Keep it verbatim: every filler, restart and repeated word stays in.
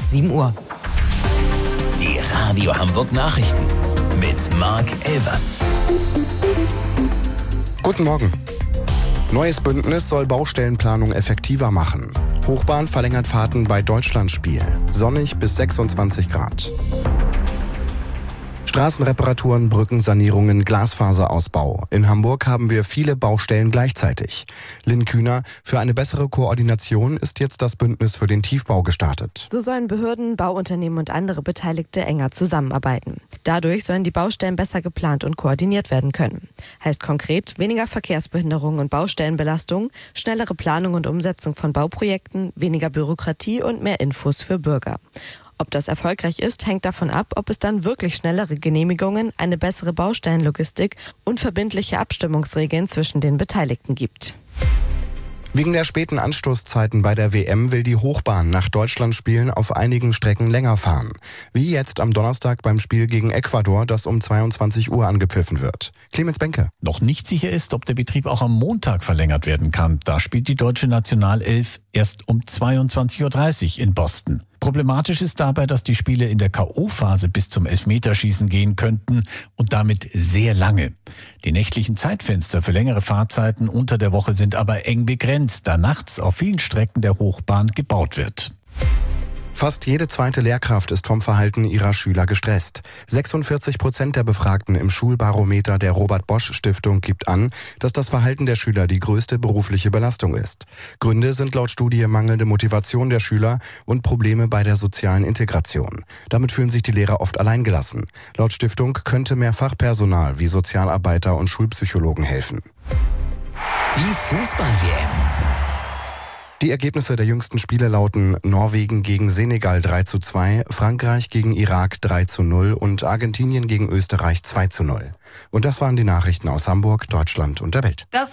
sieben Uhr. Die Radio Hamburg Nachrichten mit Marc Elvers. Guten Morgen. Neues Bündnis soll Baustellenplanung effektiver machen. Hochbahn verlängert Fahrten bei Deutschlandspiel. Sonnig bis sechsundzwanzig Grad. Straßenreparaturen, Brückensanierungen, Glasfaserausbau. In Hamburg haben wir viele Baustellen gleichzeitig. Lynn Kühner, für eine bessere Koordination ist jetzt das Bündnis für den Tiefbau gestartet. So sollen Behörden, Bauunternehmen und andere Beteiligte enger zusammenarbeiten. Dadurch sollen die Baustellen besser geplant und koordiniert werden können. Heißt konkret weniger Verkehrsbehinderung und Baustellenbelastung, schnellere Planung und Umsetzung von Bauprojekten, weniger Bürokratie und mehr Infos für Bürger. Ob das erfolgreich ist, hängt davon ab, ob es dann wirklich schnellere Genehmigungen, eine bessere Baustellenlogistik und verbindliche Abstimmungsregeln zwischen den Beteiligten gibt. Wegen der späten Anstoßzeiten bei der W M will die Hochbahn nach Deutschlandspielen auf einigen Strecken länger fahren. Wie jetzt am Donnerstag beim Spiel gegen Ecuador, das um zweiundzwanzig Uhr angepfiffen wird. Clemens Benke. Noch nicht sicher ist, ob der Betrieb auch am Montag verlängert werden kann. Da spielt die deutsche Nationalelf erst um zweiundzwanzig Uhr dreißig in Boston. Problematisch ist dabei, dass die Spiele in der K O-Phase bis zum Elfmeterschießen gehen könnten und damit sehr lange. Die nächtlichen Zeitfenster für längere Fahrzeiten unter der Woche sind aber eng begrenzt, da nachts auf vielen Strecken der Hochbahn gebaut wird. Fast jede zweite Lehrkraft ist vom Verhalten ihrer Schüler gestresst. sechsundvierzig Prozent der Befragten im Schulbarometer der Robert-Bosch-Stiftung gibt an, dass das Verhalten der Schüler die größte berufliche Belastung ist. Gründe sind laut Studie mangelnde Motivation der Schüler und Probleme bei der sozialen Integration. Damit fühlen sich die Lehrer oft alleingelassen. Laut Stiftung könnte mehr Fachpersonal wie Sozialarbeiter und Schulpsychologen helfen. Die Fußball-W M. Die Ergebnisse der jüngsten Spiele lauten Norwegen gegen Senegal drei zu zwei, Frankreich gegen Irak drei zu null und Argentinien gegen Österreich zwei zu null. Und das waren die Nachrichten aus Hamburg, Deutschland und der Welt. Das